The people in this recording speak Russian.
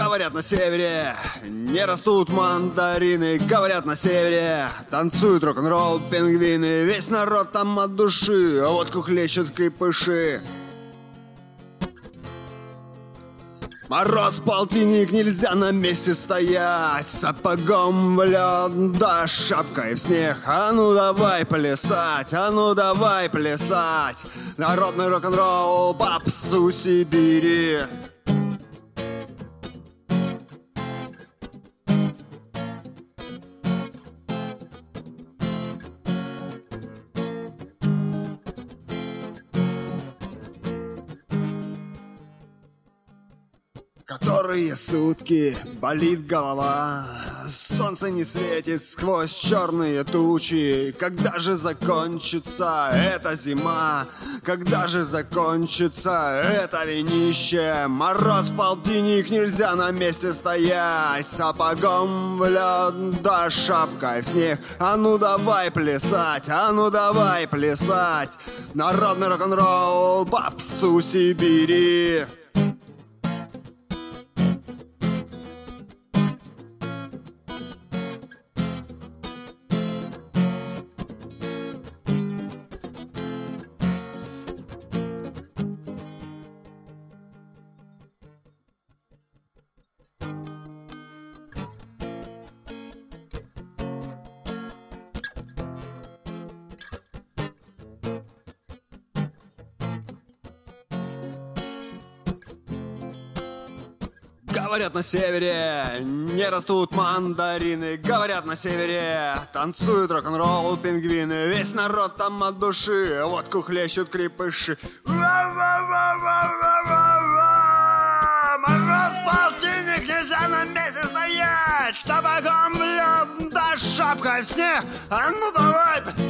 Говорят на севере, не растут мандарины. Говорят на севере, танцуют рок-н-ролл пингвины. Весь народ там от души, а водку хлещут крепыши. Мороз, полтинник, нельзя на месте стоять. Сапогом в лед, да шапкой в снег. А ну давай плясать, а ну давай плясать. Народный рок-н-ролл, попсу Сибири. Которые сутки болит голова, солнце не светит сквозь черные тучи. Когда же закончится эта зима? Когда же закончится это винище? Мороз, полтинник, нельзя на месте стоять. Сапогом в лед, да шапкой в снег. А ну давай плясать, а ну давай плясать. Народный рок-н-ролл, попсу Сибири. Говорят на севере, не растут мандарины. Говорят на севере, танцуют рок-н-ролл пингвины. Весь народ там от души, водку хлещут крепыши. Мороз, полтинник, нельзя на месте стоять. Сапогом в лед, да шапкой в снег. А ну давай!